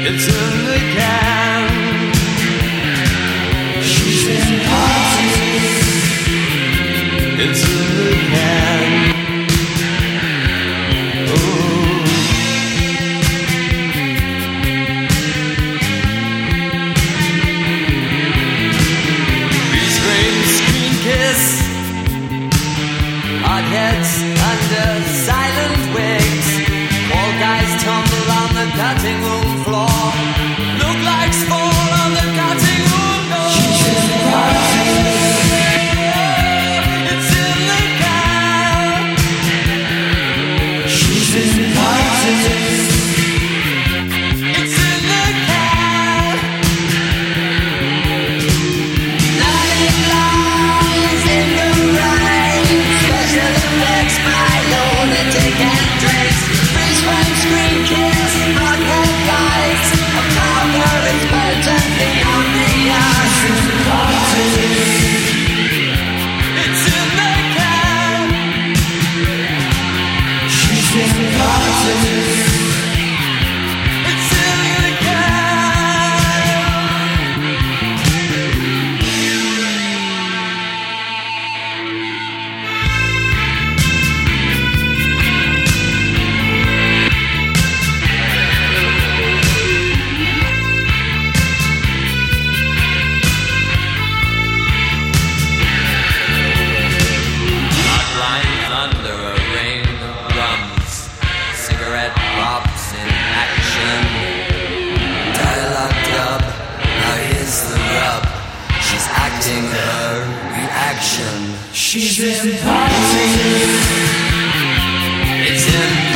It's in the can. She's in parties. It's in the can. Heads under silent wigs. All guys tumble on the cutting room floor. Look like spawn on the cutting room door. She's in the party. It's in the can. She's in the party. It's in the can. Nothing lies in the rain. Special effects by lunatic and drinks. Freeze frame, screen kiss, hot-head lights. A powder is potent beyond the eyes. It's in the party. It's in the can. She's in the party. It's in the pops in action. Dialogue dub, now here's the rub. She's acting her reaction. She's in party. It's in